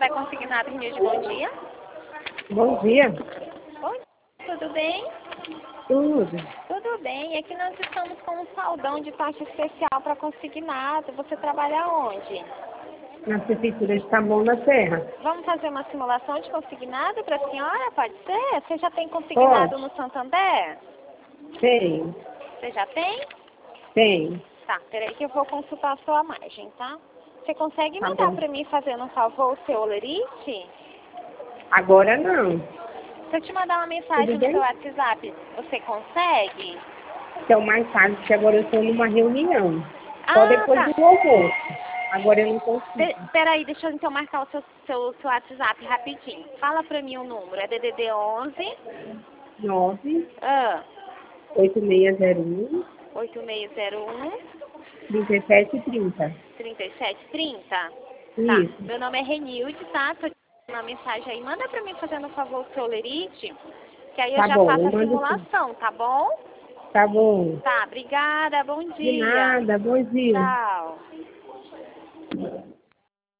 Café Consignado Rio de Bom Dia. Bom dia. Oi, tudo bem? Tudo. Tudo bem. Aqui nós estamos com um saldão de taxa especial para consignado. Você trabalha onde? Na Prefeitura de Taboão da Serra. Vamos fazer uma simulação de consignado para a senhora? Pode ser? Você já tem consignado Pode. no Santander? Tem. Você já tem? Tem. Tá, peraí que eu vou consultar a sua margem, tá? Você consegue Tá mandar bom. para mim, fazendo um favor, o seu olerite? Agora não. Se eu te mandar uma Tudo mensagem no seu bem? WhatsApp, você consegue? Então, mais tarde, porque agora eu estou numa reunião. Só Ah, depois tá. do almoço. Agora eu não consigo. Peraí, deixa eu então marcar o seu WhatsApp rapidinho. Fala pra mim o número. É DDD 11 9 ah, 8601 8601 3730. 3730. Tá. Isso. Meu nome é Renilde, tá? Tô te mandando uma mensagem aí. Manda pra mim fazendo um favor o seu olerite, que aí eu Tá já bom, faço eu a mando sim. simulação, tá bom? Tá bom. Tá, obrigada. Bom De dia. nada. Bom dia. Tchau.